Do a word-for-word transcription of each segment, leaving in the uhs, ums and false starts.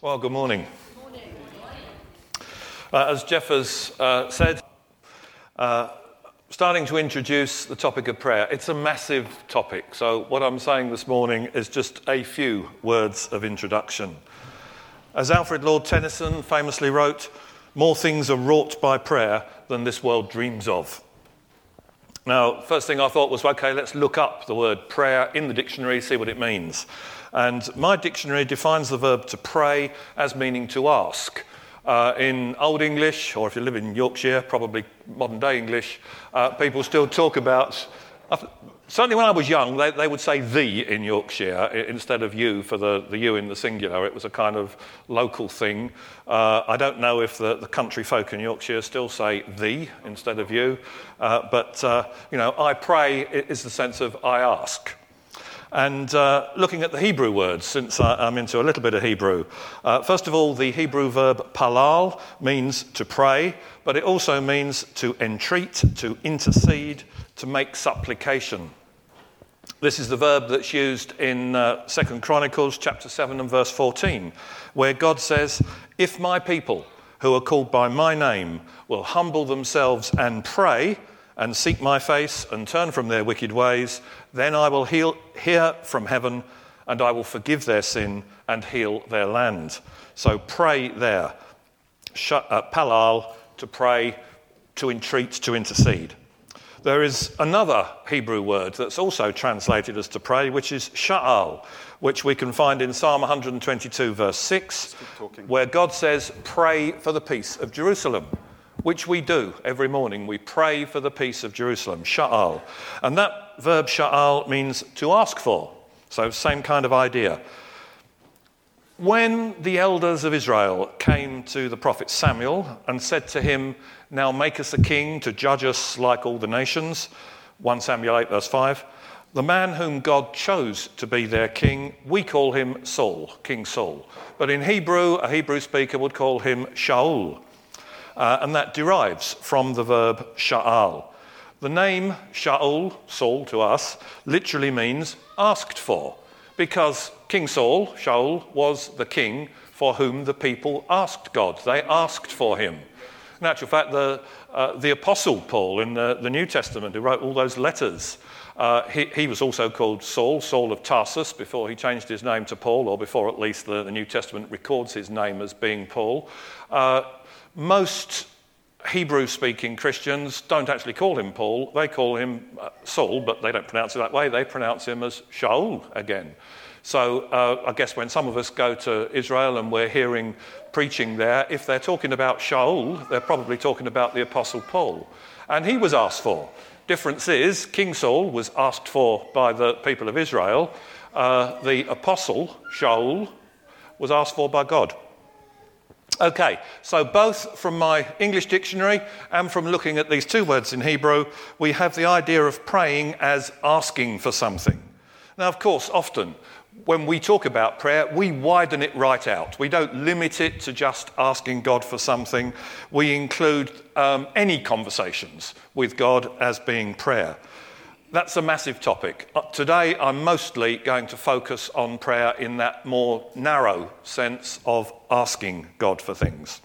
Well, good morning. Good morning. Uh, as Jeff has uh, said, uh, starting to introduce the topic of prayer. It's a massive topic, so what I'm saying this morning is just a few words of introduction. As Alfred Lord Tennyson famously wrote, "More things are wrought by prayer than this world dreams of." Now, first thing I thought was, okay, let's look up the word prayer in the dictionary, see what it means. And my dictionary defines the verb to pray as meaning to ask. Uh, in Old English, or if you live in Yorkshire, probably modern day English, uh, people still talk about, uh, certainly when I was young, they, they would say thee in Yorkshire instead of you for the, the you in the singular. It was a kind of local thing. Uh, I don't know if the, the country folk in Yorkshire still say thee instead of you, uh, but, uh, you know, I pray is the sense of I ask. And uh, looking at the Hebrew words, since I'm into a little bit of Hebrew. Uh, first of all, the Hebrew verb palal means to pray, but it also means to entreat, to intercede, to make supplication. This is the verb that's used in uh, Second Chronicles chapter seven and verse fourteen, where God says, "If my people who are called by my name will humble themselves and pray, and seek my face and turn from their wicked ways, then I will heal, hear from heaven, and I will forgive their sin and heal their land." So pray there. Sh- uh, palal, to pray, to entreat, to intercede. There is another Hebrew word that's also translated as to pray, which is sha'al, which we can find in Psalm one twenty-two verse six, where God says, "Pray for the peace of Jerusalem," which we do every morning. We pray for the peace of Jerusalem, sha'al. And that verb sha'al means to ask for. So same kind of idea. When the elders of Israel came to the prophet Samuel and said to him, "Now make us a king to judge us like all the nations," First Samuel eight verse five, the man whom God chose to be their king, we call him Saul, King Saul. But in Hebrew, a Hebrew speaker would call him Shaul. Uh, and that derives from the verb sha'al. The name Shaul, Saul to us, literally means asked for, because King Saul, Shaul, was the king for whom the people asked God. They asked for him. In actual fact, the, uh, the Apostle Paul in the, the New Testament, who wrote all those letters, uh, he, he was also called Saul, Saul of Tarsus, before he changed his name to Paul, or before at least the, the New Testament records his name as being Paul. Uh, Most Hebrew-speaking Christians don't actually call him Paul. They call him uh, Saul, but they don't pronounce it that way. They pronounce him as Shaul again. So uh, I guess when some of us go to Israel and we're hearing preaching there, if they're talking about Shaul, they're probably talking about the Apostle Paul. And he was asked for. Difference is, King Saul was asked for by the people of Israel. Uh, the Apostle, Shaul, was asked for by God. Okay, so both from my English dictionary and from looking at these two words in Hebrew, we have the idea of praying as asking for something. Now, of course, often when we talk about prayer, we widen it right out. We don't limit it to just asking God for something. We include um, any conversations with God as being prayer. That's a massive topic. Uh, today, I'm mostly going to focus on prayer in that more narrow sense of asking God for things.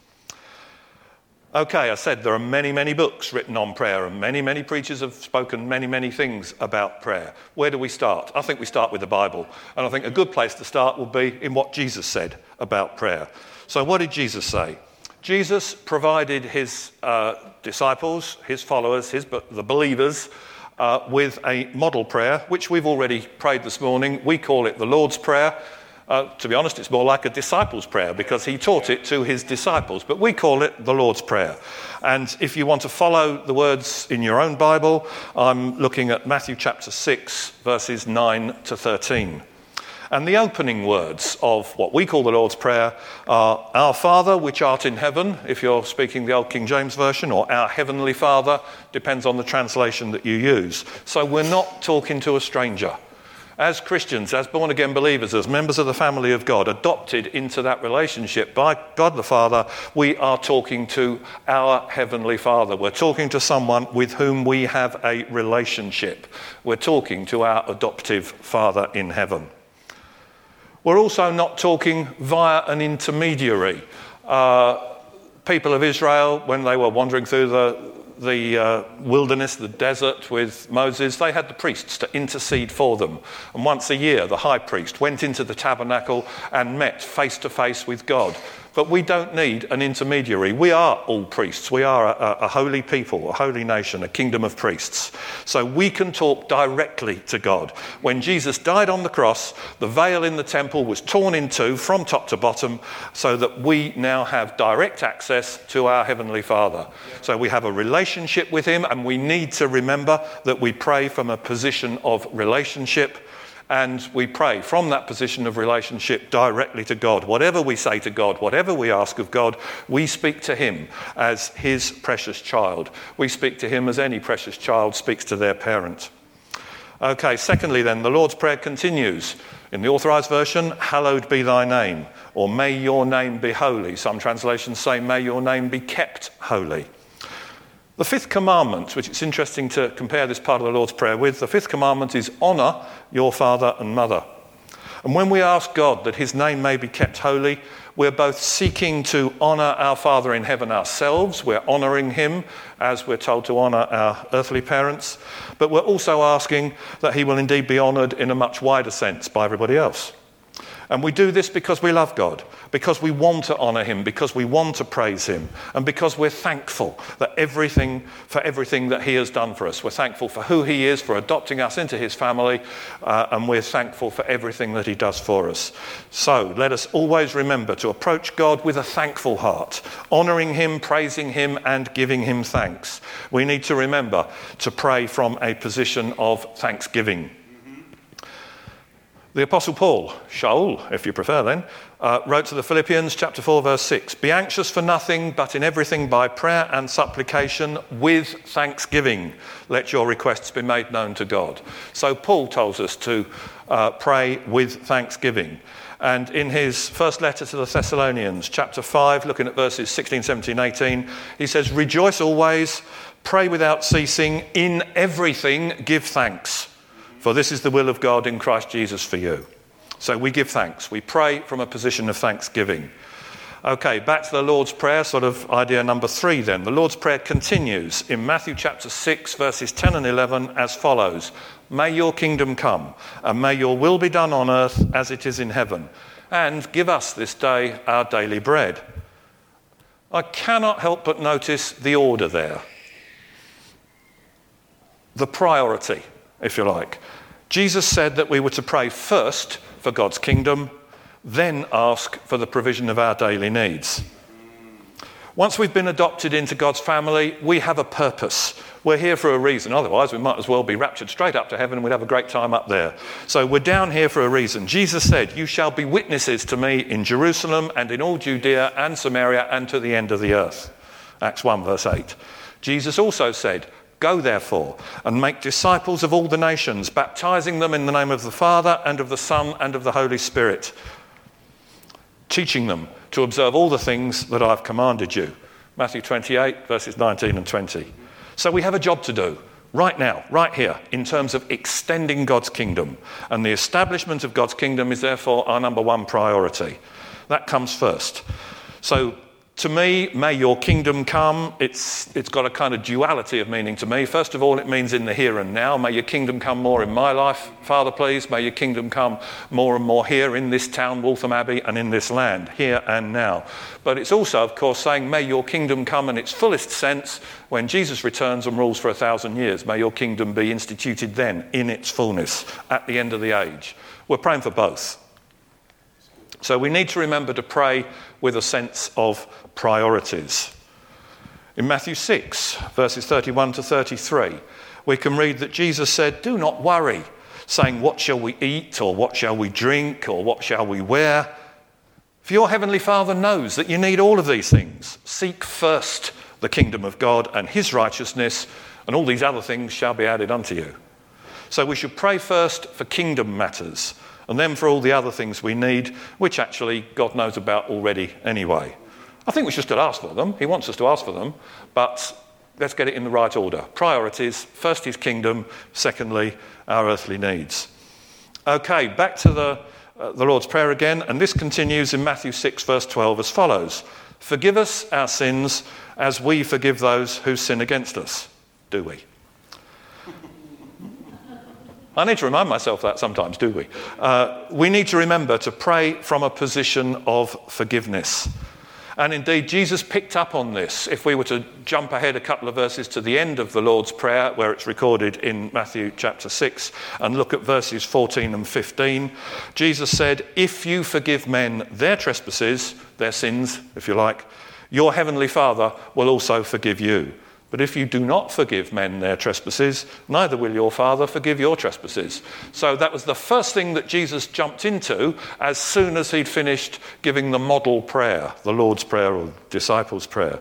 Okay, I said there are many, many books written on prayer, and many, many preachers have spoken many, many things about prayer. Where do we start? I think we start with the Bible, and I think a good place to start would be in what Jesus said about prayer. So what did Jesus say? Jesus provided his uh, disciples, his followers, his the believers, Uh, with a model prayer, which we've already prayed this morning. We call it the Lord's Prayer. Uh, to be honest, it's more like a disciples' prayer because he taught it to his disciples, but we call it the Lord's Prayer. And if you want to follow the words in your own Bible, I'm looking at Matthew chapter six, verses nine to thirteen. And the opening words of what we call the Lord's Prayer are, "Our Father, which art in heaven," if you're speaking the Old King James Version, or "Our Heavenly Father," depends on the translation that you use. So we're not talking to a stranger. As Christians, as born-again believers, as members of the family of God, adopted into that relationship by God the Father, we are talking to our Heavenly Father. We're talking to someone with whom we have a relationship. We're talking to our adoptive Father in heaven. We're also not talking via an intermediary. Uh, people of Israel, when they were wandering through the, the uh, wilderness, the desert with Moses, they had the priests to intercede for them. And once a year, the high priest went into the tabernacle and met face to face with God. But we don't need an intermediary. We are all priests. We are a, a holy people, a holy nation, a kingdom of priests. So we can talk directly to God. When Jesus died on the cross, the veil in the temple was torn in two from top to bottom so that we now have direct access to our Heavenly Father. So we have a relationship with him, and we need to remember that we pray from a position of relationship. And we pray from that position of relationship directly to God. Whatever we say to God, whatever we ask of God, we speak to him as his precious child. We speak to him as any precious child speaks to their parent. Okay, secondly then, the Lord's Prayer continues. In the Authorised Version, hallowed be thy name, or may your name be holy. Some translations say, may your name be kept holy. The fifth commandment, which it's interesting to compare this part of the Lord's Prayer with, the fifth commandment is honour your father and mother. And when we ask God that his name may be kept holy, we're both seeking to honour our Father in heaven ourselves. We're honouring him as we're told to honour our earthly parents. But we're also asking that he will indeed be honoured in a much wider sense by everybody else. And we do this because we love God, because we want to honour him, because we want to praise him, and because we're thankful that everything for everything that he has done for us. We're thankful for who he is, for adopting us into his family, uh, and we're thankful for everything that he does for us. So let us always remember to approach God with a thankful heart, honouring him, praising him, and giving him thanks. We need to remember to pray from a position of thanksgiving. The Apostle Paul, Shaul, if you prefer then, uh, wrote to the Philippians chapter four verse six, be anxious for nothing, but in everything by prayer and supplication with thanksgiving, let your requests be made known to God. So Paul tells us to uh, pray with thanksgiving. And in his first letter to the Thessalonians, chapter five, looking at verses sixteen, seventeen, eighteen, he says, rejoice always, pray without ceasing, in everything give thanks. For this is the will of God in Christ Jesus for you. So we give thanks. We pray from a position of thanksgiving. Okay, back to the Lord's Prayer, sort of idea number three then. The Lord's Prayer continues in Matthew chapter six, verses ten and eleven as follows. May your kingdom come, and may your will be done on earth as it is in heaven. And give us this day our daily bread. I cannot help but notice the order there. The priority, if you like. Jesus said that we were to pray first for God's kingdom, then ask for the provision of our daily needs. Once we've been adopted into God's family, we have a purpose. We're here for a reason. Otherwise, we might as well be raptured straight up to heaven and we'd have a great time up there. So we're down here for a reason. Jesus said, you shall be witnesses to me in Jerusalem and in all Judea and Samaria and to the end of the earth. Acts one verse eight. Jesus also said, go therefore and make disciples of all the nations, baptizing them in the name of the Father and of the Son and of the Holy Spirit, teaching them to observe all the things that I've commanded you. Matthew twenty-eight, verses nineteen and twenty. So we have a job to do right now, right here, in terms of extending God's kingdom. And the establishment of God's kingdom is therefore our number one priority. That comes first. So to me, may your kingdom come. It's it's got a kind of duality of meaning to me. First of all, it means in the here and now. May your kingdom come more in my life, Father, please. May your kingdom come more and more here in this town, Waltham Abbey, and in this land, here and now. But it's also, of course, saying, may your kingdom come in its fullest sense when Jesus returns and rules for a thousand years. May your kingdom be instituted then in its fullness at the end of the age. We're praying for both. So we need to remember to pray with a sense of priorities. In Matthew six, verses thirty-one to thirty-three, we can read that Jesus said, do not worry, saying, what shall we eat, or what shall we drink, or what shall we wear? For your heavenly Father knows that you need all of these things. Seek first the kingdom of God and his righteousness, and all these other things shall be added unto you. So we should pray first for kingdom matters, and then for all the other things we need, which actually God knows about already anyway. I think we should still ask for them. He wants us to ask for them, but let's get it in the right order. Priorities, first his kingdom, secondly, our earthly needs. Okay, back to the uh, the Lord's Prayer again, and this continues in Matthew six, verse twelve as follows. Forgive us our sins as we forgive those who sin against us. Do we? I need to remind myself that sometimes, do we? Uh, we need to remember to pray from a position of forgiveness. And indeed, Jesus picked up on this. If we were to jump ahead a couple of verses to the end of the Lord's Prayer, where it's recorded in Matthew chapter six, and look at verses fourteen and fifteen, Jesus said, if you forgive men their trespasses, their sins, if you like, your heavenly Father will also forgive you. But if you do not forgive men their trespasses, neither will your Father forgive your trespasses. So that was the first thing that Jesus jumped into as soon as he'd finished giving the model prayer, the Lord's Prayer or disciples' prayer.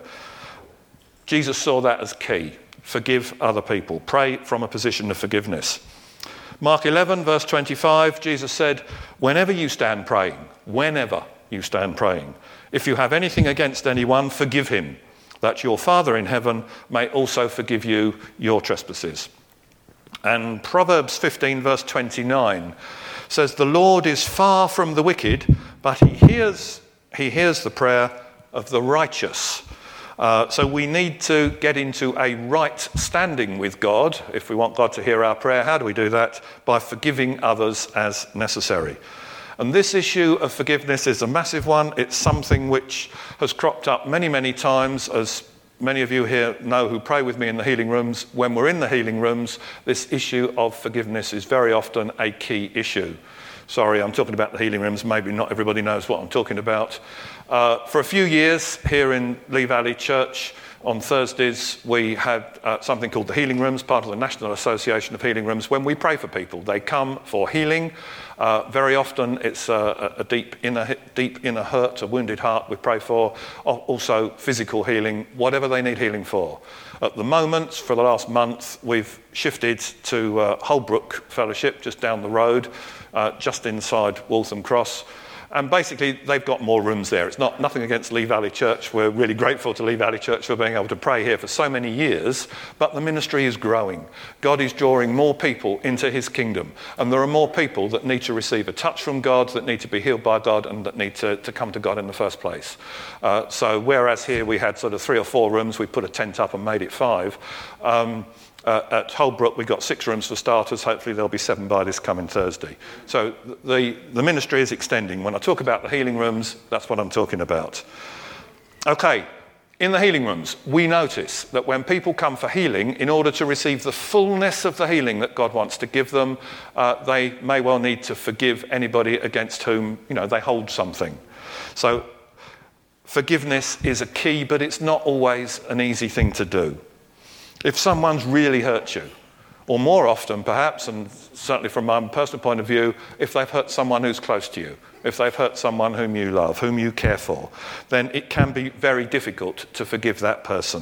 Jesus saw that as key. Forgive other people. Pray from a position of forgiveness. Mark eleven, verse twenty-five, Jesus said, whenever you stand praying, whenever you stand praying, if you have anything against anyone, forgive him, that your Father in heaven may also forgive you your trespasses. And Proverbs fifteen, verse twenty-nine says, the Lord is far from the wicked, but he hears, he hears the prayer of the righteous. Uh, so we need to get into a right standing with God. If we want God to hear our prayer, how do we do that? By forgiving others as necessary. And this issue of forgiveness is a massive one. It's something which has cropped up many, many times, as many of you here know who pray with me in the healing rooms. When we're in the healing rooms, this issue of forgiveness is very often a key issue. Sorry, I'm talking about the healing rooms. Maybe not everybody knows what I'm talking about. Uh, for a few years here in Lee Valley Church, on Thursdays, we had uh, something called the Healing Rooms, part of the National Association of Healing Rooms, when we pray for people. They come for healing. Uh, very often it's a, a deep inner deep inner hurt, a wounded heart we pray for. Also physical healing, whatever they need healing for. At the moment, for the last month, we've shifted to uh, Holbrook Fellowship, just down the road, uh, just inside Waltham Cross. And basically, they've got more rooms there. It's not nothing against Lee Valley Church. We're really grateful to Lee Valley Church for being able to pray here for so many years. But the ministry is growing. God is drawing more people into his kingdom. And there are more people that need to receive a touch from God, that need to be healed by God, and that need to, to come to God in the first place. Uh, so whereas here we had sort of three or four rooms, we put a tent up and made it five. Um, Uh, at Holbrook, we've got six rooms for starters. Hopefully there'll be seven by this coming Thursday. So the, the ministry is extending. When I talk about the healing rooms, that's what I'm talking about. Okay, in the healing rooms, we notice that when people come for healing, in order to receive the fullness of the healing that God wants to give them, uh, they may well need to forgive anybody against whom, you know, they hold something. So forgiveness is a key, but it's not always an easy thing to do. If someone's really hurt you, or more often perhaps, and certainly from my personal point of view, if they've hurt someone who's close to you, if they've hurt someone whom you love, whom you care for, then it can be very difficult to forgive that person.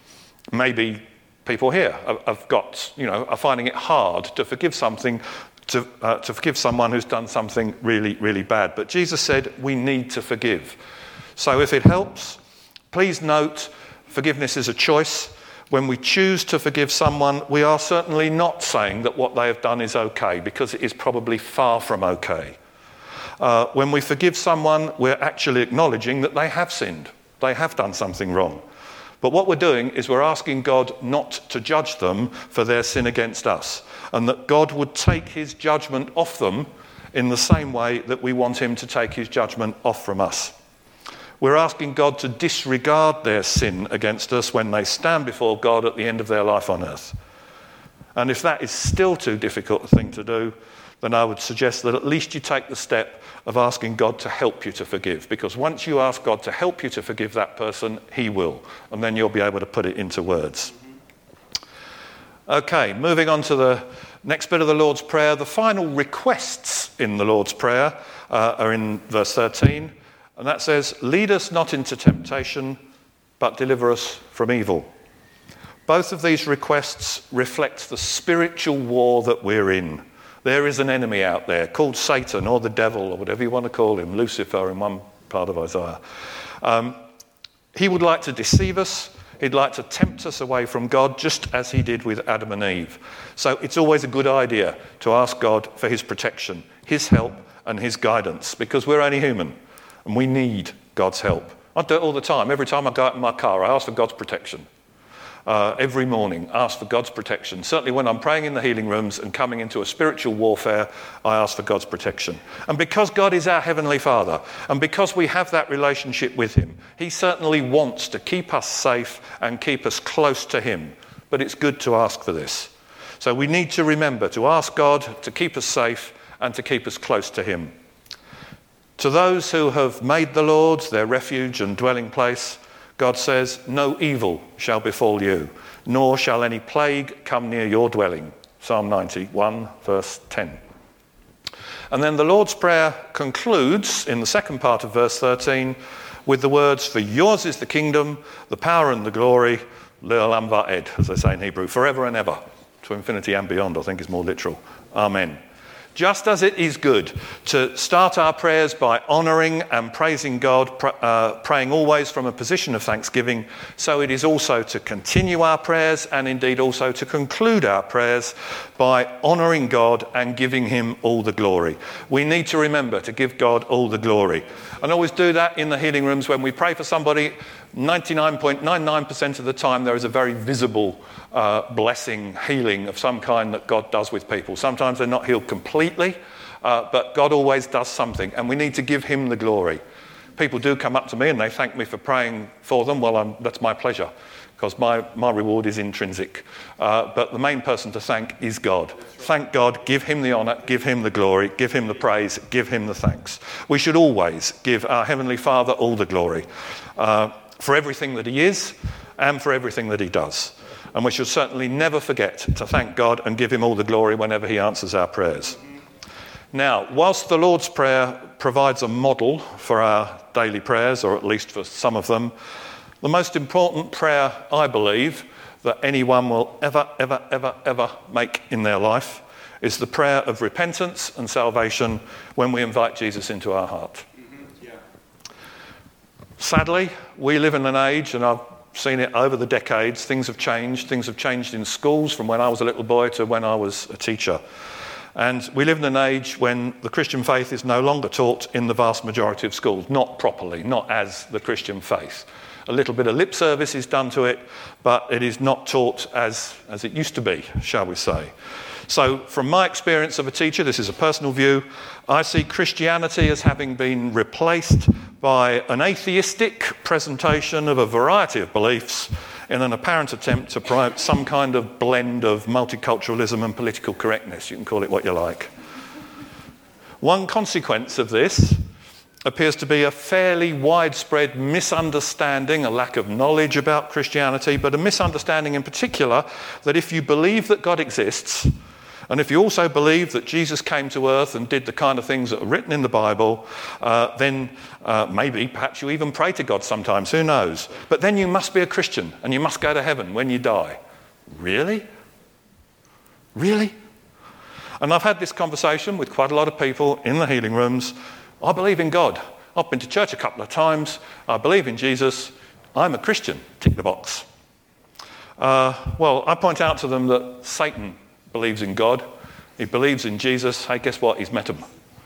Maybe people here have got, you know, are finding it hard to forgive something, to, uh, to forgive someone who's done something really, really bad. But Jesus said we need to forgive. So if it helps, please note forgiveness is a choice. When we choose to forgive someone, we are certainly not saying that what they have done is okay, because it is probably far from okay. Uh, when we forgive someone, we're actually acknowledging that they have sinned. They have done something wrong. But what we're doing is we're asking God not to judge them for their sin against us, and that God would take his judgment off them in the same way that we want him to take his judgment off from us. We're asking God to disregard their sin against us when they stand before God at the end of their life on earth. And if that is still too difficult a thing to do, then I would suggest that at least you take the step of asking God to help you to forgive. Because once you ask God to help you to forgive that person, he will. And then you'll be able to put it into words. Okay, moving on to the next bit of the Lord's Prayer. The final requests in the Lord's Prayer uh, are in verse thirteen. And that says, lead us not into temptation, but deliver us from evil. Both of these requests reflect the spiritual war that we're in. There is an enemy out there called Satan, or the devil, or whatever you want to call him, Lucifer in one part of Isaiah. Um, he would like to deceive us. He'd like to tempt us away from God, just as he did with Adam and Eve. So it's always a good idea to ask God for his protection, his help, and his guidance, because we're only human and we need God's help. I do it all the time. Every time I go out in my car, I ask for God's protection. Uh, every morning, ask for God's protection. Certainly when I'm praying in the healing rooms and coming into a spiritual warfare, I ask for God's protection. And because God is our Heavenly Father, and because we have that relationship with him, he certainly wants to keep us safe and keep us close to him. But it's good to ask for this. So we need to remember to ask God to keep us safe and to keep us close to him. To those who have made the Lord their refuge and dwelling place, God says, no evil shall befall you, nor shall any plague come near your dwelling. Psalm ninety-one, verse ten. And then the Lord's Prayer concludes in the second part of verse thirteen with the words, for yours is the kingdom, the power and the glory, le'olam va'ed, as they say in Hebrew, forever and ever, to infinity and beyond, I think is more literal. Amen. Just as it is good to start our prayers by honouring and praising God, uh, praying always from a position of thanksgiving, so it is also to continue our prayers and indeed also to conclude our prayers by honouring God and giving him all the glory. We need to remember to give God all the glory. And always do that in the healing rooms when we pray for somebody. ninety-nine point nine nine percent of the time there is a very visible uh, blessing, healing of some kind that God does with people. Sometimes they're not healed completely, uh, but God always does something, and we need to give him the glory. People do come up to me and they thank me for praying for them. Well, I'm, that's my pleasure, because my, my reward is intrinsic. Uh, but the main person to thank is God. Thank God, give him the honour, give him the glory, give him the praise, give him the thanks. We should always give our Heavenly Father all the glory uh, for everything that he is and for everything that he does. And we should certainly never forget to thank God and give him all the glory whenever he answers our prayers. Now, whilst the Lord's Prayer provides a model for our daily prayers, or at least for some of them, the most important prayer, I believe, that anyone will ever, ever, ever, ever make in their life is the prayer of repentance and salvation when we invite Jesus into our heart. Mm-hmm. Yeah. Sadly, we live in an age, and I've seen it over the decades, things have changed. Things have changed in schools from when I was a little boy to when I was a teacher. And we live in an age when the Christian faith is no longer taught in the vast majority of schools, not properly, not as the Christian faith. A little bit of lip service is done to it, but it is not taught as, as it used to be, shall we say. So from my experience of a teacher, this is a personal view, I see Christianity as having been replaced by an atheistic presentation of a variety of beliefs in an apparent attempt to promote some kind of blend of multiculturalism and political correctness. You can call it what you like. One consequence of this appears to be a fairly widespread misunderstanding, a lack of knowledge about Christianity, but a misunderstanding in particular that if you believe that God exists, and if you also believe that Jesus came to earth and did the kind of things that are written in the Bible, uh, then uh, maybe, perhaps you even pray to God sometimes, who knows? But then you must be a Christian and you must go to heaven when you die. Really? Really? And I've had this conversation with quite a lot of people in the healing rooms. I believe in God. I've been to church a couple of times. I believe in Jesus. I'm a Christian. Tick the box. Uh, well, I point out to them that Satan believes in God. He believes in Jesus. Hey, guess what? He's met him.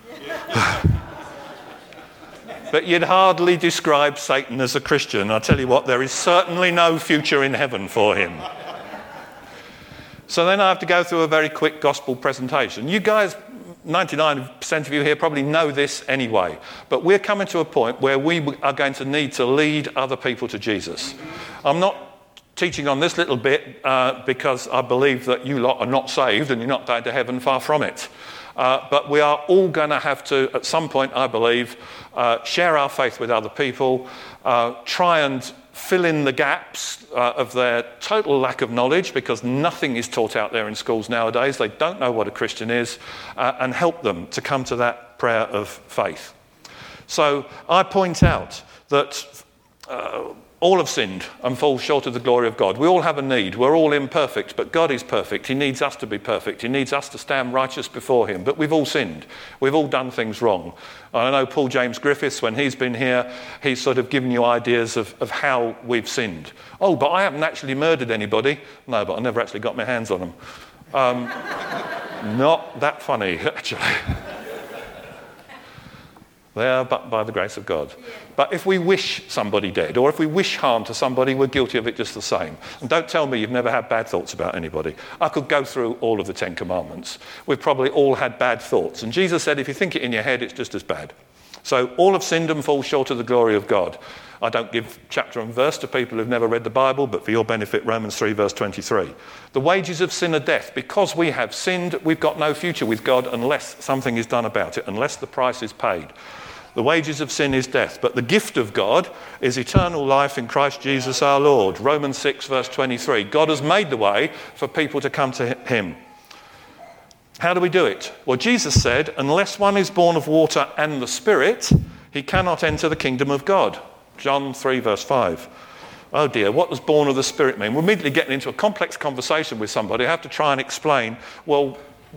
But you'd hardly describe Satan as a Christian. I tell you what, there is certainly no future in heaven for him. So then I have to go through a very quick gospel presentation. You guys, ninety-nine percent of you here probably know this anyway, but we're coming to a point where we are going to need to lead other people to Jesus. I'm not teaching on this little bit uh, because I believe that you lot are not saved and you're not going to heaven, far from it. Uh, but we are all going to have to, at some point, I believe, uh, share our faith with other people, uh, try and fill in the gaps uh, of their total lack of knowledge, because nothing is taught out there in schools nowadays. They don't know what a Christian is, uh, and help them to come to that prayer of faith. So I point out that uh, all have sinned and fall short of the glory of God. We all have a need. We're all imperfect, but God is perfect. He needs us to be perfect. He needs us to stand righteous before him. But we've all sinned. We've all done things wrong. I know Paul James Griffiths, when he's been here, he's sort of given you ideas of, of how we've sinned. Oh, but I haven't actually murdered anybody. No, but I never actually got my hands on them. Um, not that funny, actually. They are but by the grace of God. But if we wish somebody dead, or if we wish harm to somebody, we're guilty of it just the same. And don't tell me you've never had bad thoughts about anybody. I could go through all of the Ten Commandments. We've probably all had bad thoughts. And Jesus said, if you think it in your head, it's just as bad. So all have sinned and fall short of the glory of God. I don't give chapter and verse to people who've never read the Bible, but for your benefit, Romans three, verse twenty-three. The wages of sin are death. Because we have sinned, we've got no future with God unless something is done about it, unless the price is paid. The wages of sin is death, but the gift of God is eternal life in Christ Jesus our Lord. Romans six, verse twenty-three. God has made the way for people to come to him. How do we do it? Well, Jesus said, unless one is born of water and the Spirit, he cannot enter the kingdom of God. John three, verse five. Oh dear, what does born of the Spirit mean? We're immediately getting into a complex conversation with somebody. I have to try and explain, well,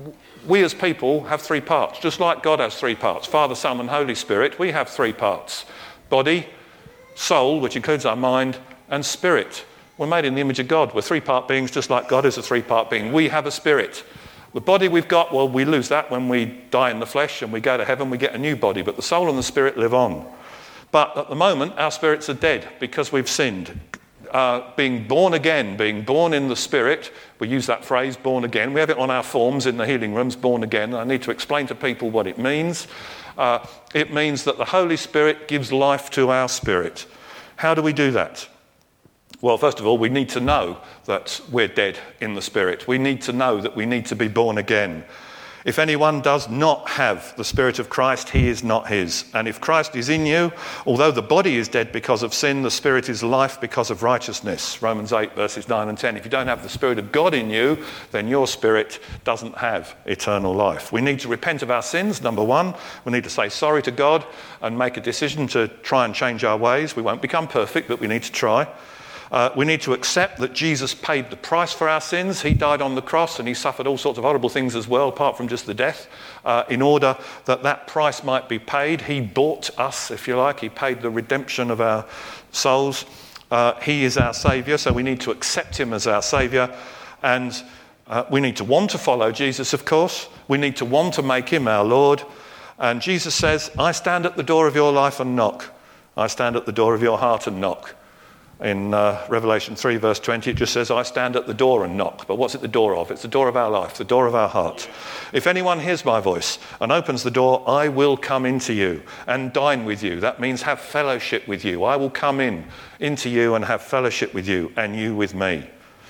we as people have three parts, just like God has three parts. Father, Son and Holy Spirit, we have three parts. Body, soul, which includes our mind, and spirit. We're made in the image of God. We're three-part beings just like God is a three-part being. We have a spirit. The body we've got, well, we lose that when we die in the flesh and we go to heaven, we get a new body. But the soul and the spirit live on. But at the moment, our spirits are dead because we've sinned. Uh, being born again, being born in the Spirit, we use that phrase, born again. We have it on our forms in the healing rooms, born again. I need to explain to people what it means. Uh, it means that the Holy Spirit gives life to our spirit. How do we do that? Well, first of all, we need to know that we're dead in the Spirit. We need to know that we need to be born again. If anyone does not have the Spirit of Christ, he is not his. And if Christ is in you, although the body is dead because of sin, the Spirit is life because of righteousness. Romans eight, verses nine and ten. If you don't have the Spirit of God in you, then your spirit doesn't have eternal life. We need to repent of our sins, number one. We need to say sorry to God and make a decision to try and change our ways. We won't become perfect, but we need to try. Uh, we need to accept that Jesus paid the price for our sins. He died on the cross and he suffered all sorts of horrible things as well, apart from just the death, uh, in order that that price might be paid. He bought us, if you like. He paid the redemption of our souls. Uh, he is our Saviour, so we need to accept him as our Saviour. And uh, we need to want to follow Jesus, of course. We need to want to make him our Lord. And Jesus says, I stand at the door of your life and knock. I stand at the door of your heart and knock. In uh, Revelation three, verse twenty, it just says, I stand at the door and knock. But what's it the door of? It's the door of our life, the door of our heart. If anyone hears my voice and opens the door, I will come into you and dine with you. That means have fellowship with you. I will come in into you and have fellowship with you and you with me.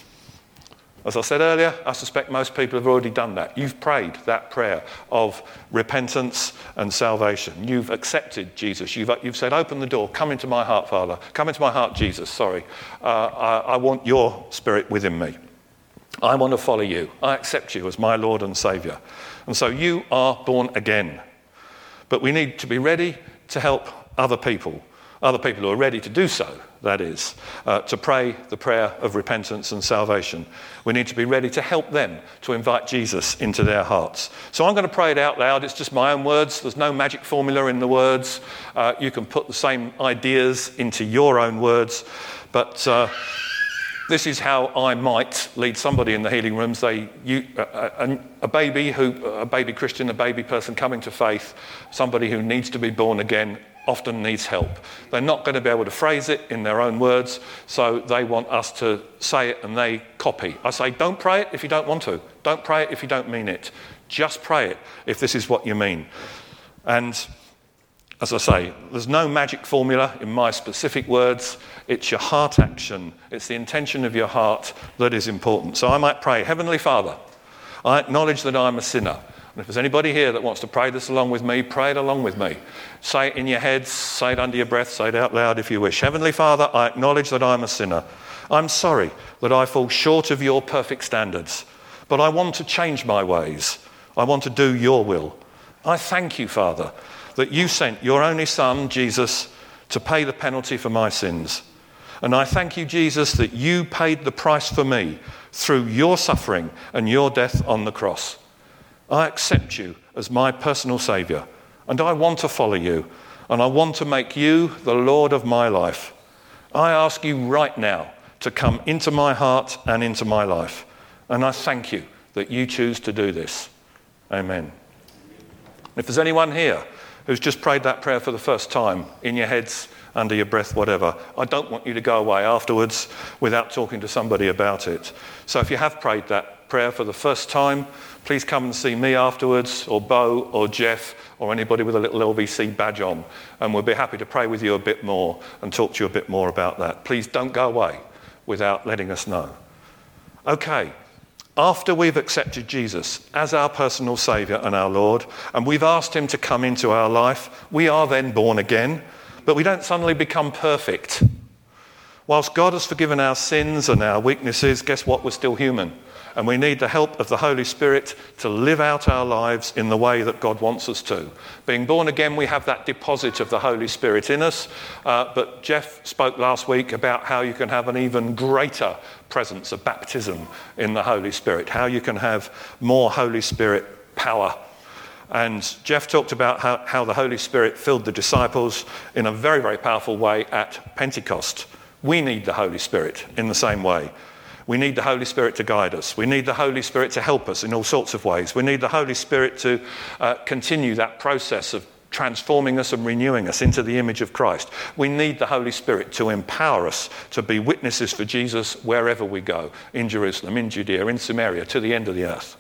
As I said earlier, I suspect most people have already done that. You've prayed that prayer of repentance and salvation. You've accepted Jesus. You've, you've said, open the door, come into my heart, Father. Come into my heart, Jesus, sorry. Uh, I, I want your Spirit within me. I want to follow you. I accept you as my Lord and Saviour. And so you are born again. But we need to be ready to help other people. Other people who are ready to do so, that is, uh, to pray the prayer of repentance and salvation. We need to be ready to help them to invite Jesus into their hearts. So I'm going to pray it out loud. It's just my own words. There's no magic formula in the words. Uh, you can put the same ideas into your own words. But uh, this is how I might lead somebody in the healing rooms. They, you, a, a baby who, a baby Christian, a baby person coming to faith, somebody who needs to be born again, often needs help. They're not going to be able to phrase it in their own words, so they want us to say it and they copy. I say, don't pray it if you don't want to. Don't pray it if you don't mean it. Just pray it if this is what you mean. And as I say, there's no magic formula in my specific words. It's your heart action. It's the intention of your heart that is important. So I might pray, Heavenly Father, I acknowledge that I'm a sinner. And if there's anybody here that wants to pray this along with me, pray it along with me. Say it in your heads, say it under your breath, say it out loud if you wish. Heavenly Father, I acknowledge that I'm a sinner. I'm sorry that I fall short of your perfect standards, but I want to change my ways. I want to do your will. I thank you, Father, that you sent your only Son, Jesus, to pay the penalty for my sins. And I thank you, Jesus, that you paid the price for me through your suffering and your death on the cross. I accept you as my personal Saviour, and I want to follow you, and I want to make you the Lord of my life. I ask you right now to come into my heart and into my life, and I thank you that you choose to do this. Amen. If there's anyone here who's just prayed that prayer for the first time, in your heads, under your breath, whatever. I don't want you to go away afterwards without talking to somebody about it. So if you have prayed that prayer for the first time, please come and see me afterwards, or Bo, or Jeff, or anybody with a little L V C badge on, and we'll be happy to pray with you a bit more and talk to you a bit more about that. Please don't go away without letting us know. Okay, after we've accepted Jesus as our personal Saviour and our Lord, and we've asked him to come into our life, we are then born again, but we don't suddenly become perfect. Whilst God has forgiven our sins and our weaknesses, guess what? We're still human. And we need the help of the Holy Spirit to live out our lives in the way that God wants us to. Being born again, we have that deposit of the Holy Spirit in us. Uh, but Jeff spoke last week about how you can have an even greater presence of baptism in the Holy Spirit, how you can have more Holy Spirit power. And Jeff talked about how, how the Holy Spirit filled the disciples in a very, very powerful way at Pentecost. We need the Holy Spirit in the same way. We need the Holy Spirit to guide us. We need the Holy Spirit to help us in all sorts of ways. We need the Holy Spirit to uh, continue that process of transforming us and renewing us into the image of Christ. We need the Holy Spirit to empower us to be witnesses for Jesus wherever we go, in Jerusalem, in Judea, in Samaria, to the end of the earth.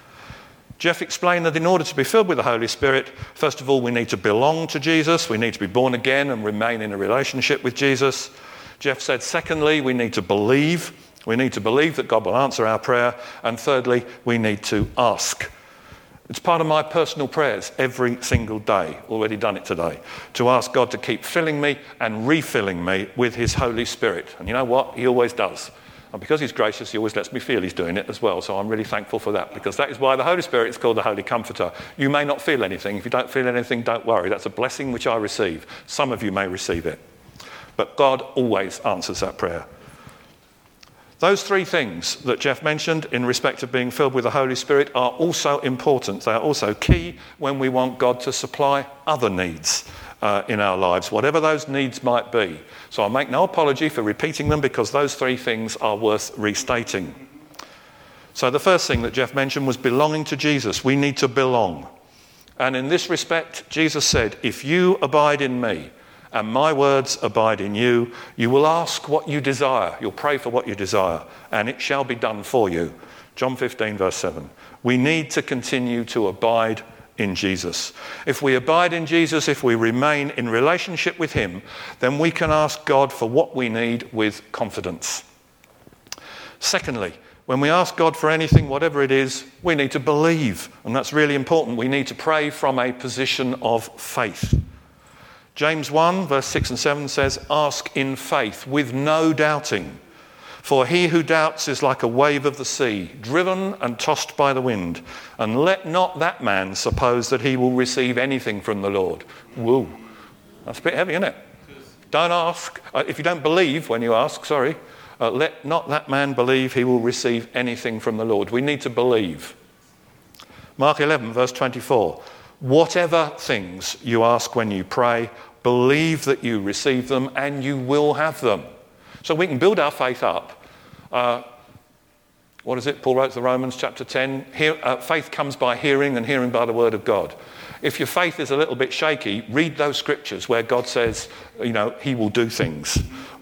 Jeff explained that in order to be filled with the Holy Spirit, first of all, we need to belong to Jesus. We need to be born again and remain in a relationship with Jesus. Jeff said, secondly, we need to believe. We need to believe that God will answer our prayer. And thirdly, we need to ask. It's part of my personal prayers every single day, already done it today, to ask God to keep filling me and refilling me with his Holy Spirit. And you know what? He always does. And because he's gracious, he always lets me feel he's doing it as well. So I'm really thankful for that, because that is why the Holy Spirit is called the Holy Comforter. You may not feel anything. If you don't feel anything, don't worry. That's a blessing which I receive. Some of you may receive it. But God always answers that prayer. Those three things that Jeff mentioned in respect of being filled with the Holy Spirit are also important. They are also key when we want God to supply other needs uh, in our lives, whatever those needs might be. So I make no apology for repeating them, because those three things are worth restating. So the first thing that Jeff mentioned was belonging to Jesus. We need to belong. And in this respect, Jesus said, if you abide in me, and my words abide in you, you will ask what you desire. You'll pray for what you desire, and it shall be done for you. John fifteen, verse seven. We need to continue to abide in Jesus. If we abide in Jesus, if we remain in relationship with him, then we can ask God for what we need with confidence. Secondly, when we ask God for anything, whatever it is, we need to believe. And that's really important. We need to pray from a position of faith. James one, verse six and seven says, ask in faith with no doubting. For he who doubts is like a wave of the sea, driven and tossed by the wind. And let not that man suppose that he will receive anything from the Lord. Whoa, that's a bit heavy, isn't it? Don't ask. Uh, if you don't believe when you ask, sorry, uh, let not that man believe he will receive anything from the Lord. We need to believe. Mark eleven, verse twenty-four. Whatever things you ask when you pray, believe that you receive them and you will have them. So we can build our faith up. Uh, what is it? Paul wrote to the Romans chapter ten. Hear, uh, faith comes by hearing, and hearing by the word of God. If your faith is a little bit shaky, read those scriptures where God says, you know, he will do things.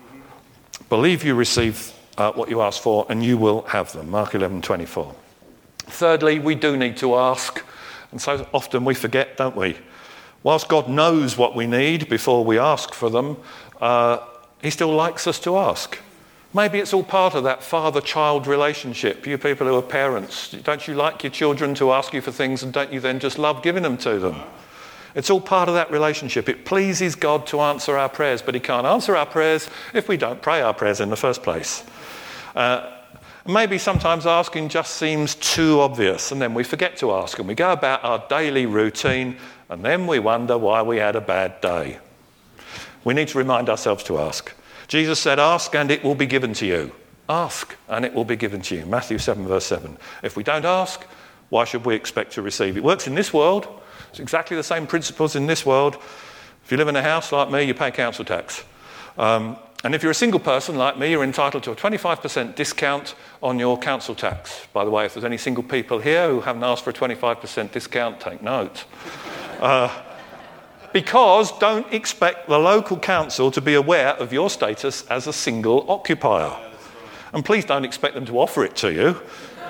Believe you receive uh, what you ask for and you will have them. Mark eleven, twenty-four. Thirdly, we do need to ask. And so often we forget, don't we? Whilst God knows what we need before we ask for them, uh, he still likes us to ask. Maybe it's all part of that father-child relationship. You people who are parents, don't you like your children to ask you for things, and don't you then just love giving them to them? It's all part of that relationship. It pleases God to answer our prayers, but he can't answer our prayers if we don't pray our prayers in the first place. Uh, Maybe sometimes asking just seems too obvious, and then we forget to ask, and we go about our daily routine, and then we wonder why we had a bad day. We need to remind ourselves to ask. Jesus said, ask and it will be given to you. Ask and it will be given to you. Matthew seven, verse seven. If we don't ask, why should we expect to receive? It works in this world. It's exactly the same principles in this world. If you live in a house like me, you pay council tax. Um, And if you're a single person like me, you're entitled to a twenty-five percent discount on your council tax. By the way, if there's any single people here who haven't asked for a twenty-five percent discount, take note. Uh, Because don't expect the local council to be aware of your status as a single occupier. And please don't expect them to offer it to you.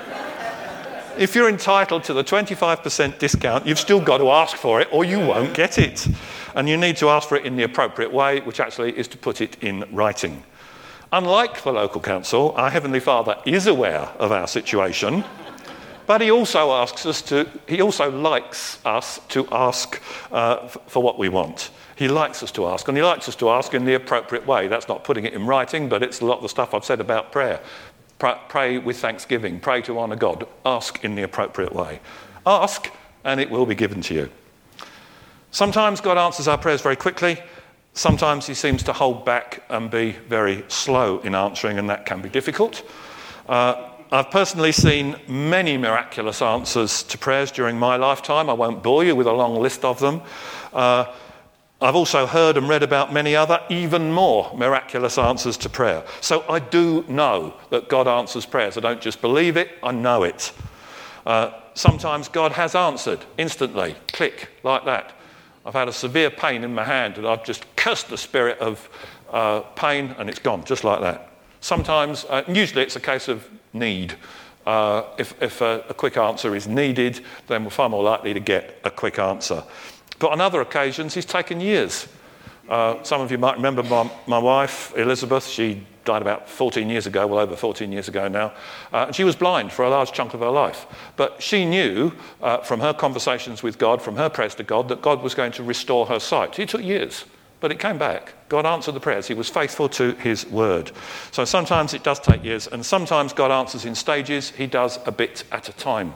If you're entitled to the twenty-five percent discount, you've still got to ask for it or you won't get it. And you need to ask for it in the appropriate way, which actually is to put it in writing. Unlike the local council, our Heavenly Father is aware of our situation, but he also asks us to, he also likes us to ask uh, f- for what we want. He likes us to ask, and he likes us to ask in the appropriate way. That's not putting it in writing, but it's a lot of the stuff I've said about prayer. Pray with thanksgiving. Pray to honour God. Ask in the appropriate way. Ask, and it will be given to you. Sometimes God answers our prayers very quickly. Sometimes he seems to hold back and be very slow in answering, and that can be difficult. Uh, I've personally seen many miraculous answers to prayers during my lifetime. I won't bore you with a long list of them. Uh, I've also heard and read about many other, even more miraculous answers to prayer. So I do know that God answers prayers. I don't just believe it, I know it. Uh, sometimes God has answered instantly, click, like that. I've had a severe pain in my hand and I've just cursed the spirit of uh, pain and it's gone, just like that. Sometimes, uh, usually it's a case of need. Uh, if if a, a quick answer is needed, then we're far more likely to get a quick answer. But on other occasions, it's taken years. Uh, some of you might remember my, my wife, Elizabeth. She died about fourteen years ago, well over fourteen years ago now. Uh, and she was blind for a large chunk of her life. But she knew uh, from her conversations with God, from her prayers to God, that God was going to restore her sight. It took years, but it came back. God answered the prayers. He was faithful to his word. So sometimes it does take years, and sometimes God answers in stages. He does a bit at a time.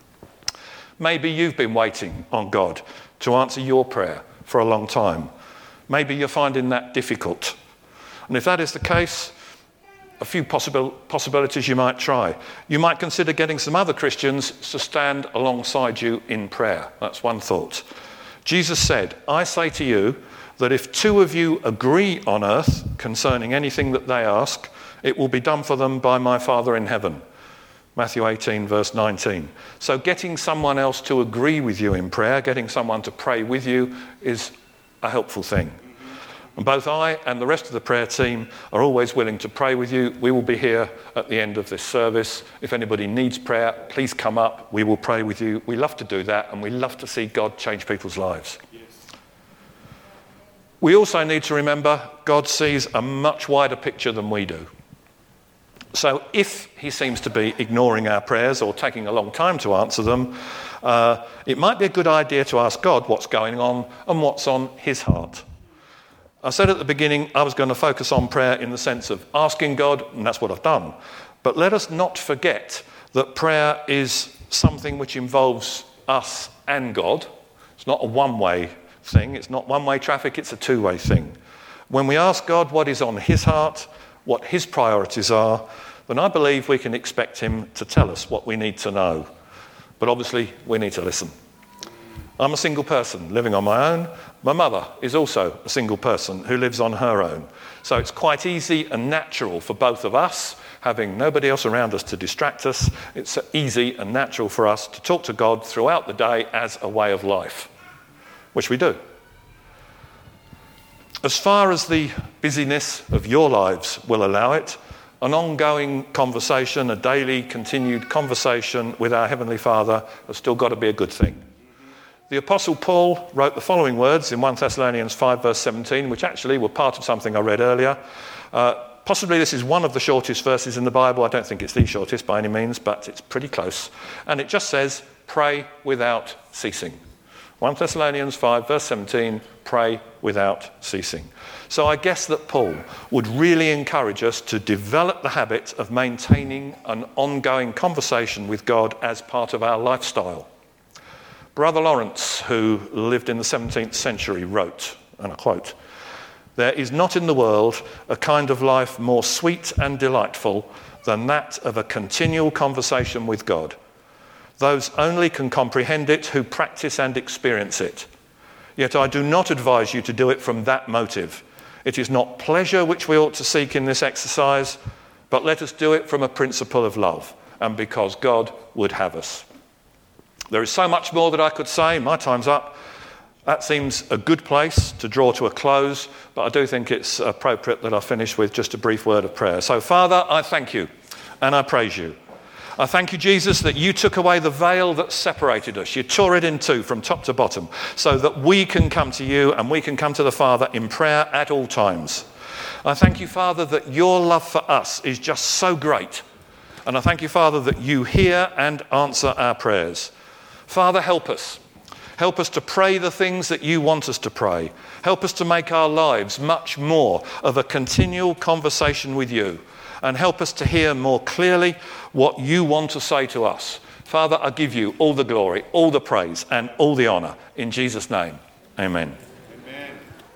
Maybe you've been waiting on God to answer your prayer for a long time. Maybe you're finding that difficult. And if that is the case, a few possible possibilities you might try. You might consider getting some other Christians to stand alongside you in prayer. That's one thought. Jesus said, I say to you that if two of you agree on earth concerning anything that they ask, it will be done for them by my Father in heaven. Matthew eighteen, verse nineteen. So getting someone else to agree with you in prayer, getting someone to pray with you, is a helpful thing. And both I and the rest of the prayer team are always willing to pray with you. We will be here at the end of this service. If anybody needs prayer, please come up. We will pray with you. We love to do that, and we love to see God change people's lives. Yes. We also need to remember God sees a much wider picture than we do. So if he seems to be ignoring our prayers or taking a long time to answer them, uh, it might be a good idea to ask God what's going on and what's on his heart. I said at the beginning I was going to focus on prayer in the sense of asking God, and that's what I've done. But let us not forget that prayer is something which involves us and God. It's not a one-way thing. It's not one-way traffic. It's a two-way thing. When we ask God what is on his heart, what his priorities are, then I believe we can expect him to tell us what we need to know. But obviously, we need to listen. I'm a single person living on my own. My mother is also a single person who lives on her own. So it's quite easy and natural for both of us, having nobody else around us to distract us. It's easy and natural for us to talk to God throughout the day as a way of life, which we do. As far as the busyness of your lives will allow it, an ongoing conversation, a daily continued conversation with our Heavenly Father has still got to be a good thing. The Apostle Paul wrote the following words in First Thessalonians five verse seventeen, which actually were part of something I read earlier. Uh, possibly this is one of the shortest verses in the Bible. I don't think it's the shortest by any means, but it's pretty close. And it just says, pray without ceasing. First Thessalonians five verse seventeen, pray without ceasing. So I guess that Paul would really encourage us to develop the habit of maintaining an ongoing conversation with God as part of our lifestyle. Brother Lawrence, who lived in the seventeenth century, wrote, and I quote, "There is not in the world a kind of life more sweet and delightful than that of a continual conversation with God. Those only can comprehend it who practice and experience it. Yet I do not advise you to do it from that motive. It is not pleasure which we ought to seek in this exercise, but let us do it from a principle of love, and because God would have us." There is so much more that I could say. My time's up. That seems a good place to draw to a close, but I do think it's appropriate that I finish with just a brief word of prayer. So, Father, I thank you and I praise you. I thank you, Jesus, that you took away the veil that separated us. You tore it in two from top to bottom so that we can come to you and we can come to the Father in prayer at all times. I thank you, Father, that your love for us is just so great. And I thank you, Father, that you hear and answer our prayers. Father, help us. Help us to pray the things that you want us to pray. Help us to make our lives much more of a continual conversation with you. And help us to hear more clearly what you want to say to us. Father, I give you all the glory, all the praise, and all the honour. In Jesus' name, amen.